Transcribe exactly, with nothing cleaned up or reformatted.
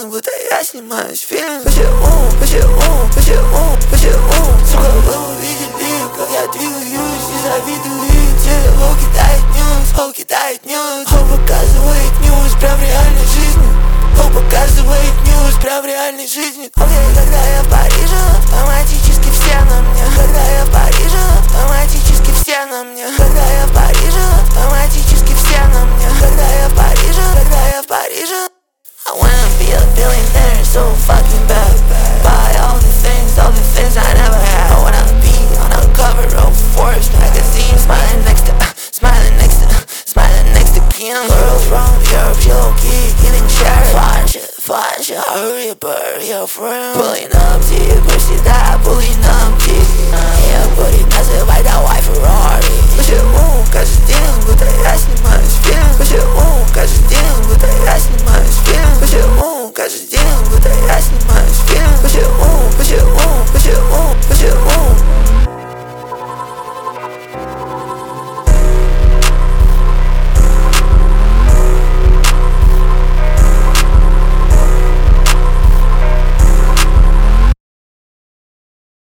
как будто я снимаюсь в фильме. Почему, почему, почему, почему? Сука, вы увидели, как я двигаюсь и завидуете. Хоу кидает ньюс, хоу кидает ньюс. Хоу показывает ньюс прям в реальной жизни. Хоу показывает ньюс прям в реальной жизни. Окей, когда я в Париже, автоматически все на мне. Когда я в Париже, автоматически все на мне. Когда я в Париже, автоматически все на мне. Когда я в Париже, когда я в Париже. I wanna be a billionaire so fucking bad. Buy all the things, all the things I never had. I wanna be on the cover of Forbes magazine, smiling next to, uh, smiling next to, uh, smiling next to Kim. Girl from Europe, she low-key eating cherry. Fine shit, fine shit, hurry up, hurry up, friend. Pulling up to you, pussy that, pulling up to you. Yeah, putting называй давай Ferrari. Почему?